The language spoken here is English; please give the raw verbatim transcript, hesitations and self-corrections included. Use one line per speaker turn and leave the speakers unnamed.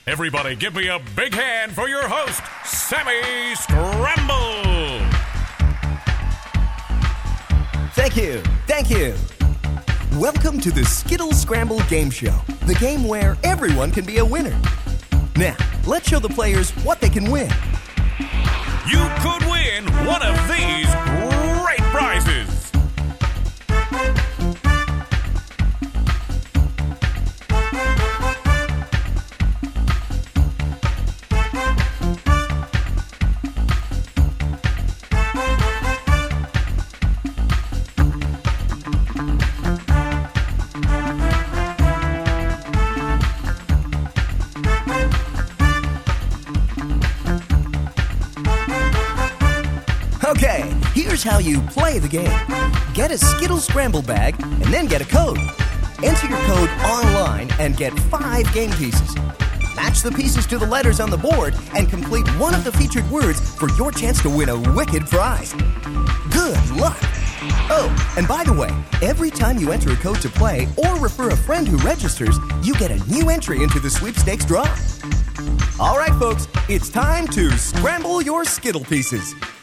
Everybody give me a big hand for your host, Sammy Scramble.
Thank you. Thank you. Welcome to the Skittle Scramble Game Show, the game where everyone can be a winner. Now, let's show the players what they can win.
You could win one of these great prizes.
Okay, here's how you play the game. Get a Skittle Scramble bag and then get a code. Enter your code online and get five game pieces. Match the pieces to the letters on the board and complete one of the featured words for your chance to win a wicked prize. Good luck! Oh, and by the way, every time you enter a code to play or refer a friend who registers, you get a new entry into the sweepstakes draw. All right, folks, it's time to scramble your Skittle pieces.